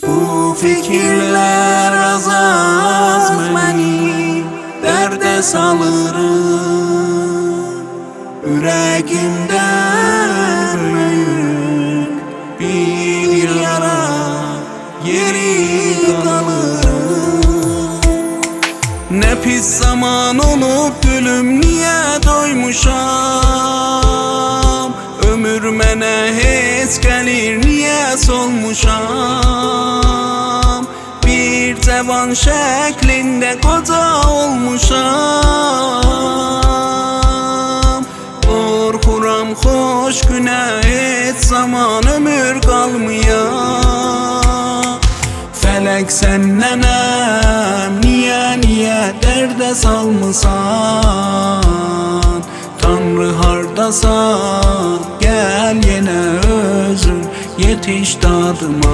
Bu fikirler az məni dərdə salırım. Ürəyimdən böyük bir yara yeri qalırım. Nə pis zaman olub gülüm, niyə doymuşam? Ömür mənə heç gəlir, niyə solmuşam? Bir cavan şəklində qoca olmuşam. Qorxuram xoş günə heç zaman ömür qalmaya. Fələk sənnənəm, niyə dərdə salmısan? Tanrı hardasan, gəl yenə özün yetiş dadıma.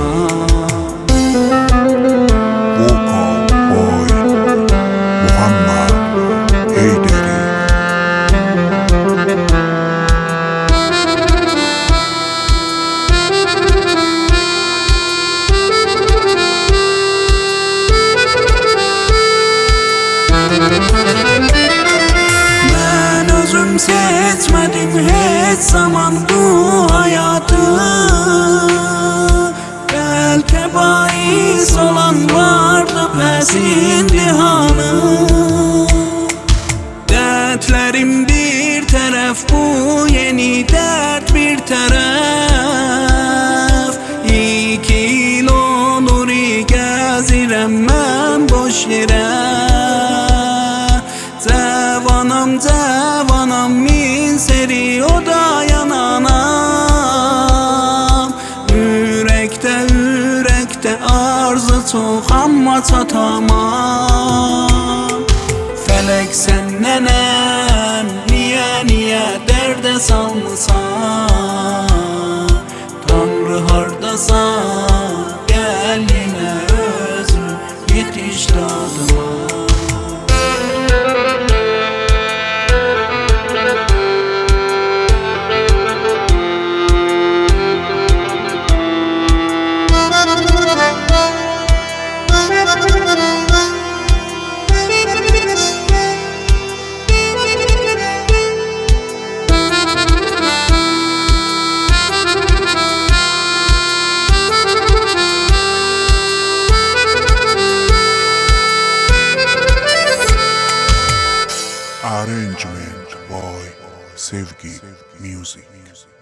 Vocal Boy Muhammed Heyderi. Mən özüm seçmədim heç zaman bu hayatı. Bəlkə bais olan vardı pəs imtihanı. Dərdlərim bir tərəf, bu yeni dərd bir tərəf. 2 il olur gəzirəm mən boş yerə. Cavanam min seri o da yananam. Ürəkdə arzu çox amma çatamam. Fələk sənnənəm, niyə dərdə salmısan? Tanrı hardasan, gəl yenə özün yetiş dadıma. Arrangement by Sevgi Music.